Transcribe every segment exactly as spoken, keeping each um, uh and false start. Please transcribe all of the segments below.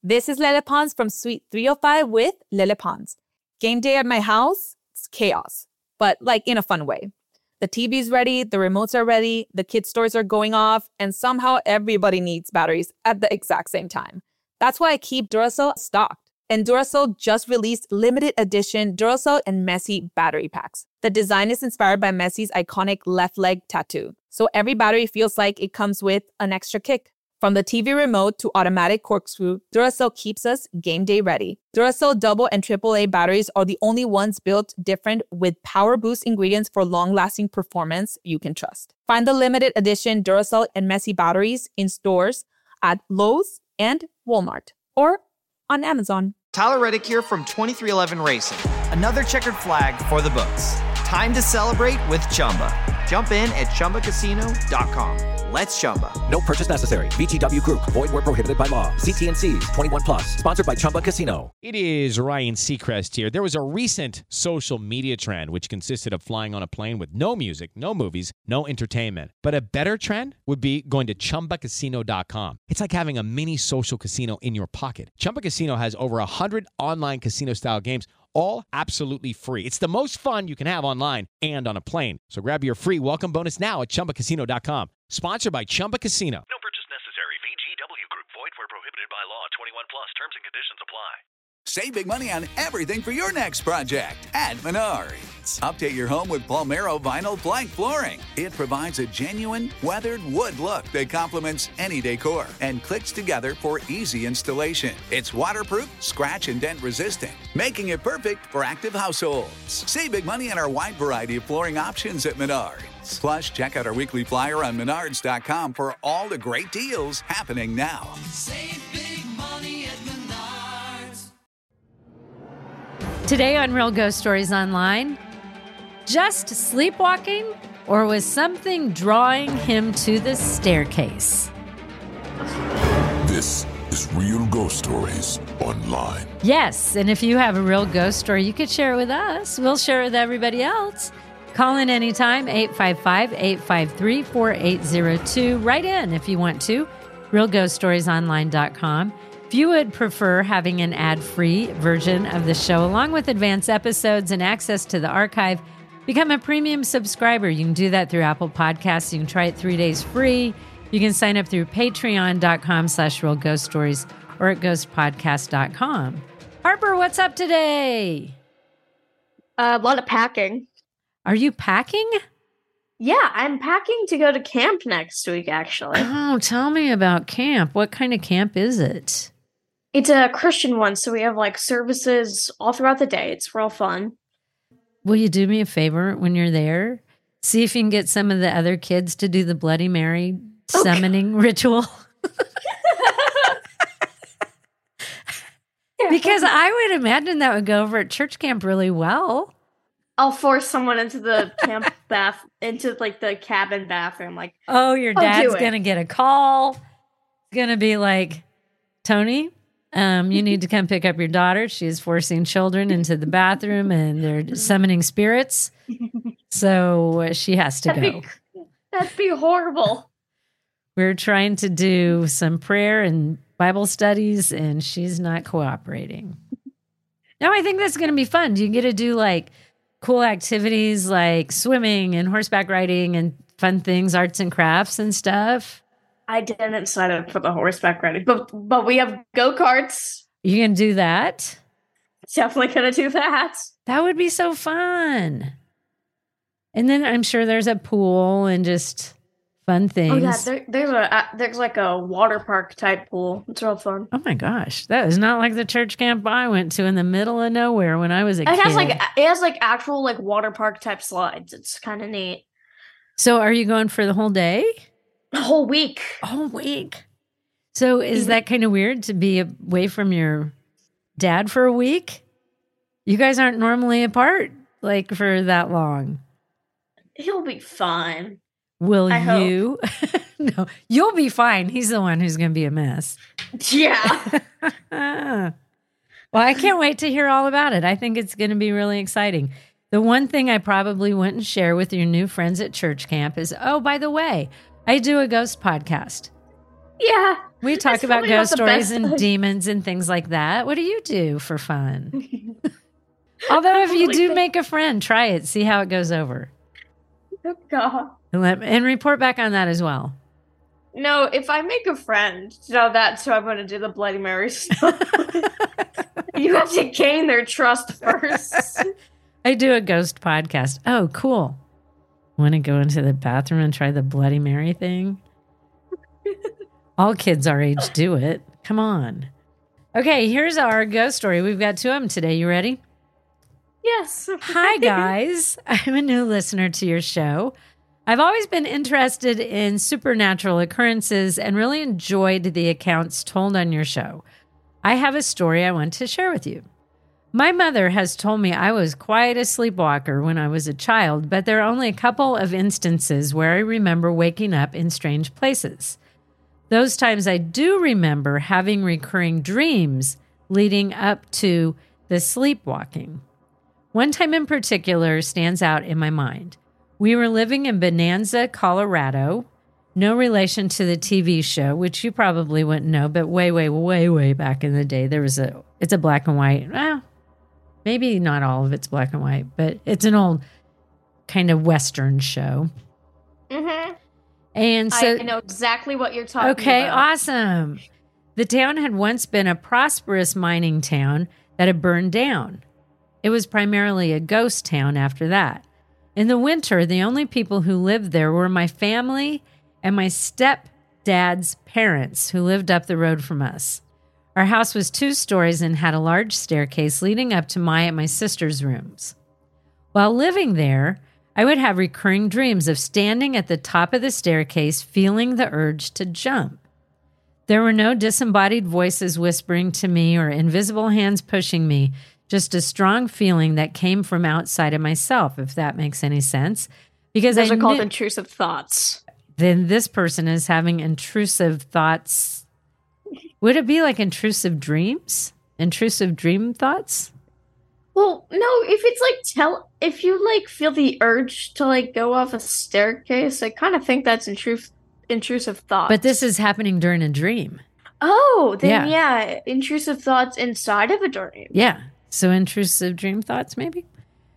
This is Lele Pons from Suite three oh five with Lele Pons. Game day at my house, it's chaos, but like in a fun way. The T V's ready, the remotes are ready, the kids' toys are going off, and somehow everybody needs batteries at the exact same time. That's why I keep Duracell stocked. And Duracell just released limited edition Duracell and Messi battery packs. The design is inspired by Messi's iconic left leg tattoo, so every battery feels like it comes with an extra kick. From the T V remote to automatic corkscrew, Duracell keeps us game day ready. Duracell double and triple A batteries are the only ones built different with power boost ingredients for long-lasting performance you can trust. Find the limited edition Duracell and Messi batteries in stores at Lowe's and Walmart or on Amazon. Tyler Reddick here from twenty-three eleven Racing. Another checkered flag for the books. Time to celebrate with Chumba. Jump in at Chumba Casino dot com. Let's Chumba. No purchase necessary. V G W Group. Void where prohibited by law. See T and C's. twenty-one plus. Sponsored by Chumba Casino. It is Ryan Seacrest here. There was a recent social media trend which consisted of flying on a plane with no music, no movies, no entertainment. But a better trend would be going to Chumba Casino dot com. It's like having a mini social casino in your pocket. Chumba Casino has over one hundred online casino-style games, all absolutely free. It's the most fun you can have online and on a plane. So grab your free welcome bonus now at Chumba Casino dot com. Sponsored by Chumba Casino. No purchase necessary. V G W Group. Void where prohibited by law. twenty-one plus. Terms and conditions apply. Save big money on everything for your next project at Menards. Update your home with Palmero vinyl plank flooring. It provides a genuine, weathered wood look that complements any decor and clicks together for easy installation. It's waterproof, scratch and dent resistant, making it perfect for active households. Save big money on our wide variety of flooring options at Menards. Plus, check out our weekly flyer on Menards dot com for all the great deals happening now. Save big money at Menards. Today on Real Ghost Stories Online, just sleepwalking, or was something drawing him to the staircase? This is Real Ghost Stories Online. Yes, and if you have a real ghost story, you could share it with us. We'll share it with everybody else. Call in anytime, eight five five, eight five three, four eight zero two. Write in if you want to, real ghost stories online dot com. If you would prefer having an ad-free version of the show, along with advanced episodes and access to the archive, become a premium subscriber. You can do that through Apple Podcasts. You can try it three days free. You can sign up through patreon dot com slash real ghost stories or at ghost podcast dot com. Harper, what's up today? Uh, a lot of packing. Are you packing? Yeah, I'm packing to go to camp next week, actually. Oh, tell me about camp. What kind of camp is it? It's a Christian one, so we have like services all throughout the day. It's real fun. Will you do me a favor when you're there? See if you can get some of the other kids to do the Bloody Mary summoning okay. ritual. Because I would imagine that would go over at church camp really well. I'll force someone into the camp bath, into like the cabin bathroom. Like, oh, your dad's going to get a call. It's going to be like, Tony, um, you need to come pick up your daughter. She's forcing children into the bathroom and they're summoning spirits. So she has to that'd go. Be, that'd be horrible. We're trying to do some prayer and Bible studies and she's not cooperating. No, I think that's going to be fun. You get to do like cool activities like swimming and horseback riding and fun things, arts and crafts and stuff. I didn't sign up for the horseback riding, but but we have go-karts. You can do that? Definitely gonna do that. That would be so fun. And then I'm sure there's a pool and just fun things. Oh yeah, there, there's a uh, there's like a water park type pool. It's real fun. Oh my gosh, that is not like the church camp I went to in the middle of nowhere when I was a it kid. It has like it has like actual like water park type slides. It's kind of neat. So are you going for the whole day? The whole week. A whole week. So is that kind of weird to be away from your dad for a week? You guys aren't normally apart like for that long. He'll be fine. Will I you? No, you'll be fine. He's the one who's going to be a mess. Yeah. Well, I can't wait to hear all about it. I think it's going to be really exciting. The one thing I probably wouldn't share with your new friends at church camp is, oh, by the way, I do a ghost podcast. Yeah. We talk That's about probably not ghost the stories best and idea. demons and things like that. What do you do for fun? Although if you do make a friend, try it. See how it goes over. Oh, God. And, let, and report back on that as well. No, if I make a friend, so that's who I'm going to do the Bloody Mary stuff. You have to gain their trust first. I do a ghost podcast. Oh, cool. Want to go into the bathroom and try the Bloody Mary thing? All kids our age do it. Come on. Okay, here's our ghost story. We've got two of them today. You ready? Yes. Hi, guys. I'm a new listener to your show. I've always been interested in supernatural occurrences and really enjoyed the accounts told on your show. I have a story I want to share with you. My mother has told me I was quite a sleepwalker when I was a child, but there are only a couple of instances where I remember waking up in strange places. Those times I do remember having recurring dreams leading up to the sleepwalking. One time in particular stands out in my mind. We were living in Bonanza, Colorado. No relation to the T V show, which you probably wouldn't know, but way, way, way, way back in the day, there was a, it's a black and white, well, maybe not all of it's black and white, but it's an old kind of Western show. Mm-hmm. And so I know exactly what you're talking okay, about. awesome. The town had once been a prosperous mining town that had burned down. It was primarily a ghost town after that. In the winter, the only people who lived there were my family and my stepdad's parents, who lived up the road from us. Our house was two stories and had a large staircase leading up to my and my sister's rooms. While living there, I would have recurring dreams of standing at the top of the staircase, feeling the urge to jump. There were no disembodied voices whispering to me or invisible hands pushing me, just a strong feeling that came from outside of myself, if that makes any sense. Because Those I are called knew- intrusive thoughts. Then this person is having intrusive thoughts. Would it be like intrusive dreams? Intrusive dream thoughts? Well, no, if it's like tell if you like feel the urge to like go off a staircase, I kind of think that's intrusive intrusive thoughts. But this is happening during a dream. Oh, then Yeah. yeah, intrusive thoughts inside of a dream. Yeah. So intrusive dream thoughts, maybe?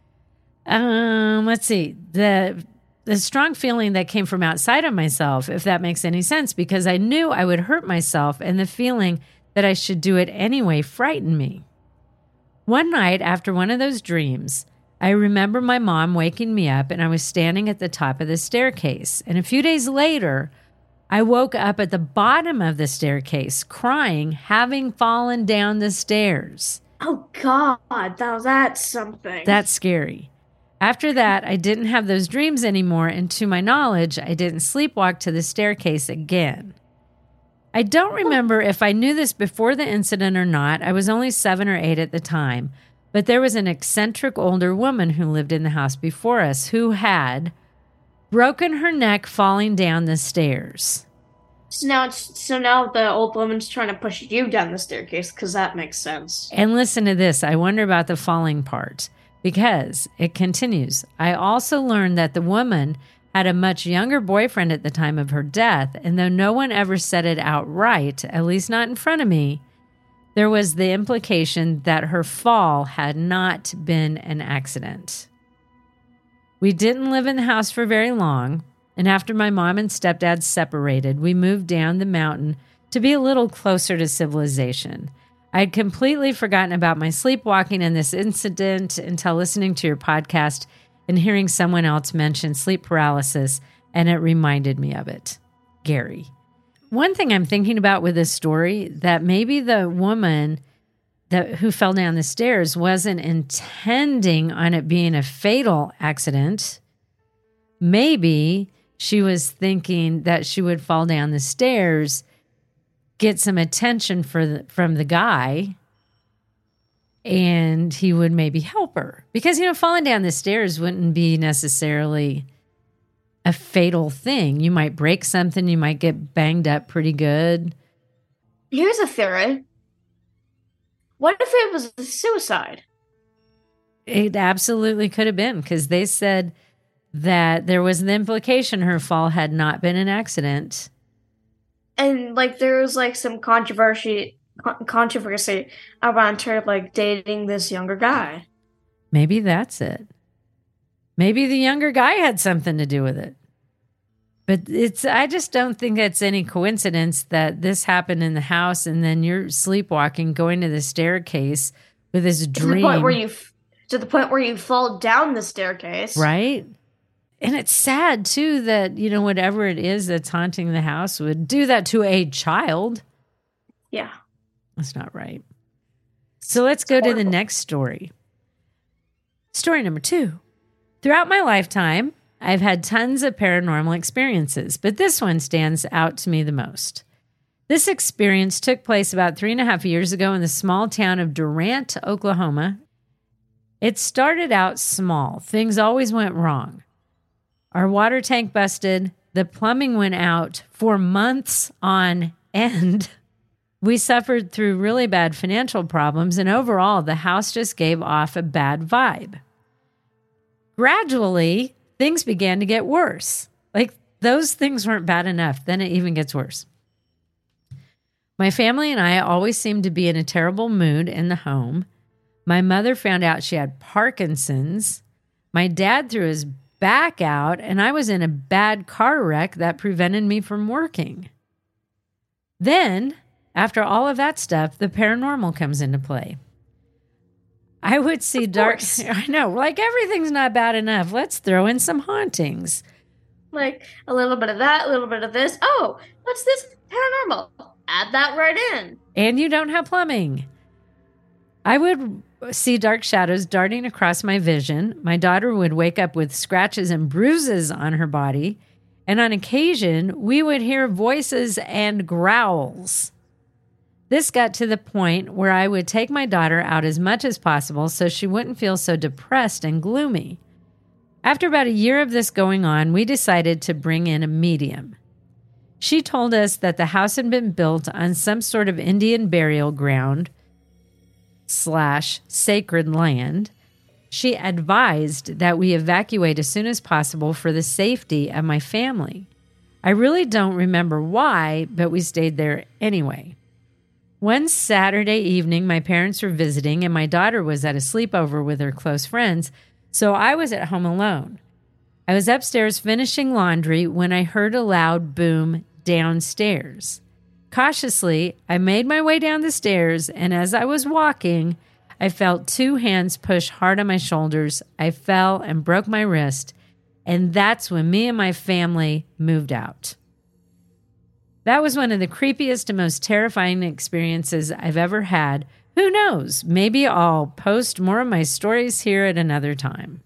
Um, let's see. The the strong feeling that came from outside of myself, if that makes any sense, because I knew I would hurt myself, and the feeling that I should do it anyway frightened me. One night after one of those dreams, I remember my mom waking me up and I was standing at the top of the staircase. And a few days later, I woke up at the bottom of the staircase crying, having fallen down the stairs. Oh God, now that's something. That's scary. After that, I didn't have those dreams anymore, and to my knowledge, I didn't sleepwalk to the staircase again. I don't remember if I knew this before the incident or not. I was only seven or eight at the time, but there was an eccentric older woman who lived in the house before us who had broken her neck falling down the stairs. So now, it's, so now the old woman's trying to push you down the staircase because that makes sense. And listen to this. I wonder about the falling part because it continues. I also learned that the woman had a much younger boyfriend at the time of her death, and though no one ever said it outright, at least not in front of me, there was the implication that her fall had not been an accident. We didn't live in the house for very long, and after my mom and stepdad separated, we moved down the mountain to be a little closer to civilization. I had completely forgotten about my sleepwalking and this incident until listening to your podcast and hearing someone else mention sleep paralysis, and it reminded me of it. Gary. One thing I'm thinking about with this story, that maybe the woman that who fell down the stairs wasn't intending on it being a fatal accident. Maybe she was thinking that she would fall down the stairs, get some attention for the, from the guy, and he would maybe help her. Because, you know, falling down the stairs wouldn't be necessarily a fatal thing. You might break something. You might get banged up pretty good. Here's a theory. What if it was a suicide? It absolutely could have been, because they said that there was an implication her fall had not been an accident. and like there was like some controversy con- controversy around her like dating this younger guy. Maybe that's it. Maybe the younger guy had something to do with it. But it's I just don't think it's any coincidence that this happened in the house and then you're sleepwalking, going to the staircase with this dream. To the point where you to the point where you fall down the staircase. Right? And it's sad too that, you know, whatever it is that's haunting the house would do that to a child. Yeah. That's not right. So let's go to the next story. Story number two. Throughout my lifetime, I've had tons of paranormal experiences, but this one stands out to me the most. This experience took place about three and a half years ago in the small town of Durant, Oklahoma. It started out small. Things always went wrong. Our water tank busted. The plumbing went out for months on end. We suffered through really bad financial problems, and overall, the house just gave off a bad vibe. Gradually, things began to get worse. Like, those things weren't bad enough. Then it even gets worse. My family and I always seemed to be in a terrible mood in the home. My mother found out she had Parkinson's. My dad threw his back out, and I was in a bad car wreck that prevented me from working. Then, after all of that stuff, the paranormal comes into play. I would see dark. I know, like everything's not bad enough. Let's throw in some hauntings. Like a little bit of that, a little bit of this. Oh, what's this? Paranormal. Add that right in. And you don't have plumbing. I would see dark shadows darting across my vision. My daughter would wake up with scratches and bruises on her body. And on occasion, we would hear voices and growls. This got to the point where I would take my daughter out as much as possible so she wouldn't feel so depressed and gloomy. After about a year of this going on, we decided to bring in a medium. She told us that the house had been built on some sort of Indian burial ground slash sacred land. She advised that we evacuate as soon as possible for the safety of my family. I really don't remember why, but we stayed there anyway. One Saturday evening, my parents were visiting and my daughter was at a sleepover with her close friends, so I was at home alone. I was upstairs finishing laundry when I heard a loud boom downstairs. Cautiously, I made my way down the stairs, and as I was walking, I felt two hands push hard on my shoulders. I fell and broke my wrist, and that's when me and my family moved out. That was one of the creepiest and most terrifying experiences I've ever had. Who knows? Maybe I'll post more of my stories here at another time.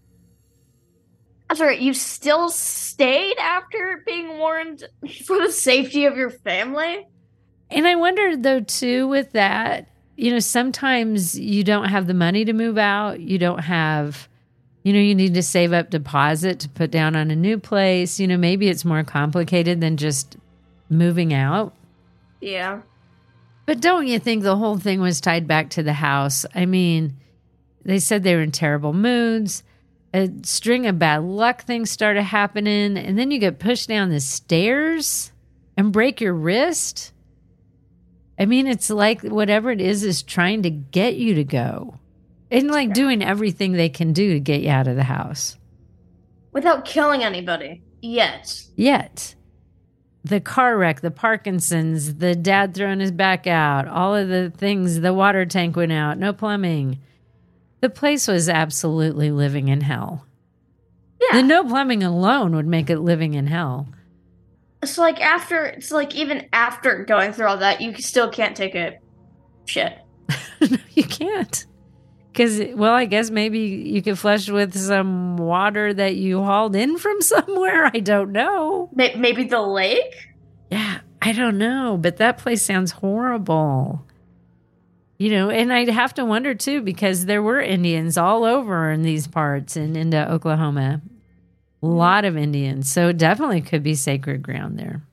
I'm sorry, you still stayed after being warned for the safety of your family? And I wondered, though, too, with that, you know, sometimes you don't have the money to move out. You don't have, you know, you need to save up deposit to put down on a new place. You know, maybe it's more complicated than just moving out. Yeah. But don't you think the whole thing was tied back to the house? I mean, they said they were in terrible moods. A string of bad luck things started happening, and then you get pushed down the stairs and break your wrist. I mean, it's like whatever it is is trying to get you to go. And like yeah. doing everything they can do to get you out of the house. Without killing anybody. Yet. Yet. The car wreck, the Parkinson's, the dad throwing his back out, all of the things, the water tank went out, no plumbing. The place was absolutely living in hell. Yeah. The no plumbing alone would make it living in hell. So like after, it's like even after going through all that, you still can't take a shit. No, you can't. Because, well, I guess maybe you could flush with some water that you hauled in from somewhere. I don't know. Maybe the lake? Yeah, I don't know. But that place sounds horrible. You know, and I'd have to wonder, too, because there were Indians all over in these parts and into Oklahoma. A lot of Indians. So it definitely could be sacred ground there.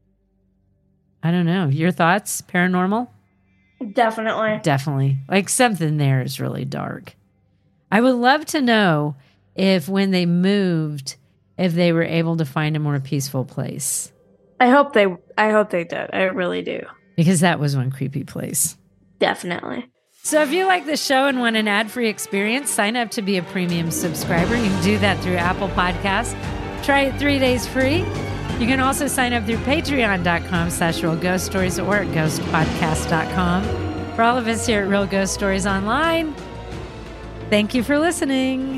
I don't know. Your thoughts? Paranormal? Definitely. Definitely. Like something there is really dark. I would love to know if when they moved, if they were able to find a more peaceful place. I hope they I hope they did. I really do. Because that was one creepy place. Definitely. So if you like the show and want an ad-free experience, sign up to be a premium subscriber. You can do that through Apple Podcasts. Try it three days free. You can also sign up through patreon.com slash real ghost stories or at ghost podcast dot com. For all of us here at Real Ghost Stories Online, thank you for listening.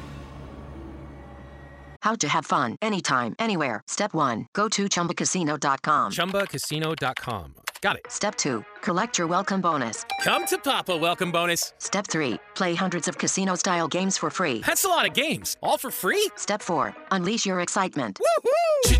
How to have fun anytime, anywhere. Step one, go to chumba casino dot com. chumba casino dot com. Got it. Step two, collect your welcome bonus. Come to Papa welcome bonus. Step three, play hundreds of casino-style games for free. That's a lot of games. All for free? Step four, unleash your excitement. Woohoo!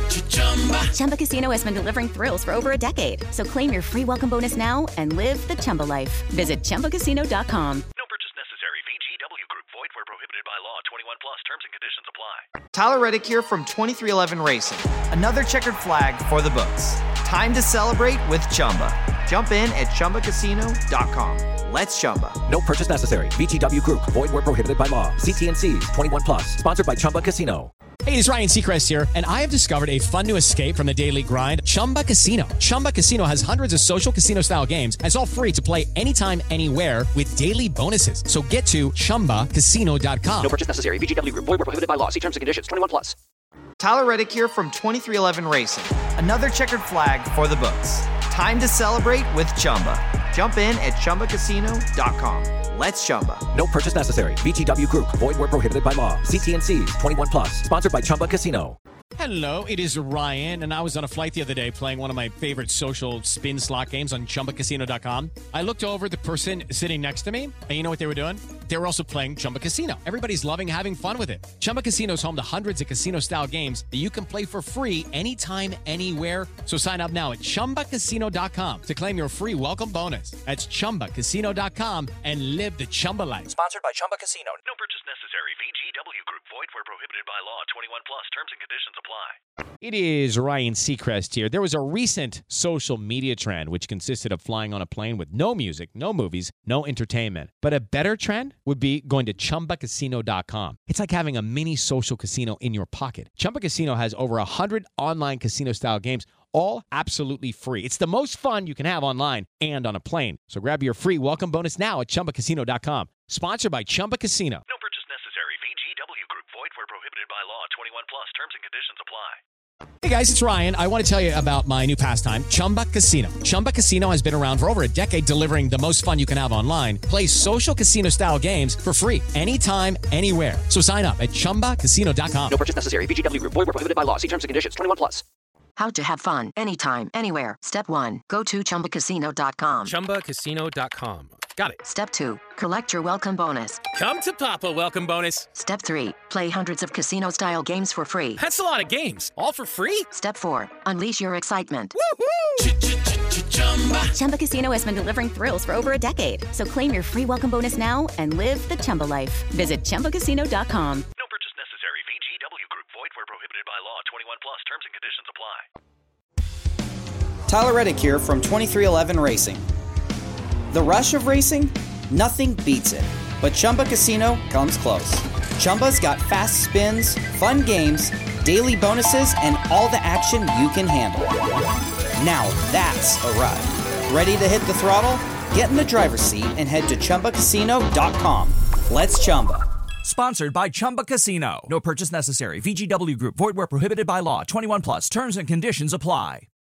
Chumba Casino has been delivering thrills for over a decade. So claim your free welcome bonus now and live the Chumba life. Visit chumba casino dot com. No purchase necessary. V G W Group. Void where prohibited by law. twenty-one plus. Terms and conditions apply. Tyler Reddick here from twenty-three eleven Racing. Another checkered flag for the books. Time to celebrate with Chumba. Jump in at chumba casino dot com. Let's Chumba. No purchase necessary. V G W Group. Void where prohibited by law. See T N Cs. twenty-one plus. Sponsored by Chumba Casino. Hey, it's Ryan Seacrest here, and I have discovered a fun new escape from the daily grind, Chumba Casino. Chumba Casino has hundreds of social casino-style games, and it's all free to play anytime, anywhere with daily bonuses. So get to chumba casino dot com. No purchase necessary. V G W Group. Void where prohibited by law. See terms and conditions. twenty-one plus. Tyler Reddick here from twenty-three eleven Racing. Another checkered flag for the books. Time to celebrate with Chumba. Jump in at chumba casino dot com. Let's Chumba. No purchase necessary. V G W Group. Void where prohibited by law. See T N Cs. twenty-one plus. Sponsored by Chumba Casino. Hello, it is Ryan, and I was on a flight the other day playing one of my favorite social spin slot games on chumba casino dot com. I looked over at the person sitting next to me, and you know what they were doing? They were also playing Chumba Casino. Everybody's loving having fun with it. Chumba Casino is home to hundreds of casino-style games that you can play for free anytime, anywhere. So sign up now at chumba casino dot com to claim your free welcome bonus. That's chumba casino dot com and live the Chumba life. Sponsored by Chumba Casino. No purchase necessary. V G W Group. Void where prohibited by law. twenty-one plus. Terms and conditions apply. It is Ryan Seacrest here. There was a recent social media trend which consisted of flying on a plane with no music, no movies, no entertainment. But a better trend would be going to chumba casino dot com. It's like having a mini social casino in your pocket. Chumba Casino has over one hundred online casino-style games, all absolutely free. It's the most fun you can have online and on a plane. So grab your free welcome bonus now at chumba casino dot com. Sponsored by Chumba Casino. No purchase necessary. V G W Group. Void where prohibited by law. twenty-one plus. Terms and conditions apply. Hey guys, it's Ryan. I want to tell you about my new pastime, Chumba Casino. Chumba Casino has been around for over a decade, delivering the most fun you can have online. Play social casino-style games for free anytime, anywhere. So sign up at chumba casino dot com. No purchase necessary. V G W Group. Void where prohibited by law. See terms and conditions. twenty-one plus. How to have fun anytime, anywhere. Step one, go to chumba casino dot com. chumba casino dot com. Got it. Step two, collect your welcome bonus. Come to Papa welcome bonus. Step three, play hundreds of casino-style games for free. That's a lot of games. All for free? Step four, unleash your excitement. Chumba. Chumba Casino has been delivering thrills for over a decade. So claim your free welcome bonus now and live the Chumba life. Visit chumba casino dot com. No purchase necessary. V G W Group. Void where prohibited by law. twenty-one plus. Terms and conditions apply. Tyler Reddick here from twenty-three eleven Racing. The rush of racing? Nothing beats it. But Chumba Casino comes close. Chumba's got fast spins, fun games, daily bonuses, and all the action you can handle. Now that's a ride. Ready to hit the throttle? Get in the driver's seat and head to chumba casino dot com. Let's Chumba. Sponsored by Chumba Casino. No purchase necessary. V G W Group. Void where prohibited by law. twenty-one plus. Terms and conditions apply.